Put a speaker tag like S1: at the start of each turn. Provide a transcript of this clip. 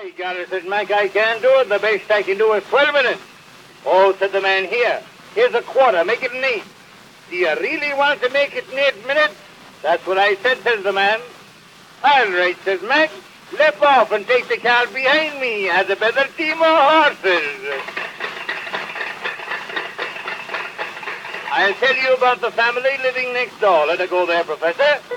S1: By golly, said Mac, I can't do it. The best I can do is 12 minutes. Oh, said the man, here's a quarter. Make it an 8. Do you really want to make it in 8 minutes? That's what I said, says the man. All right, says Mac. Lep off and take the car behind me. Has a better team of horses. I'll tell you about the family living next door. Let her go there, Professor.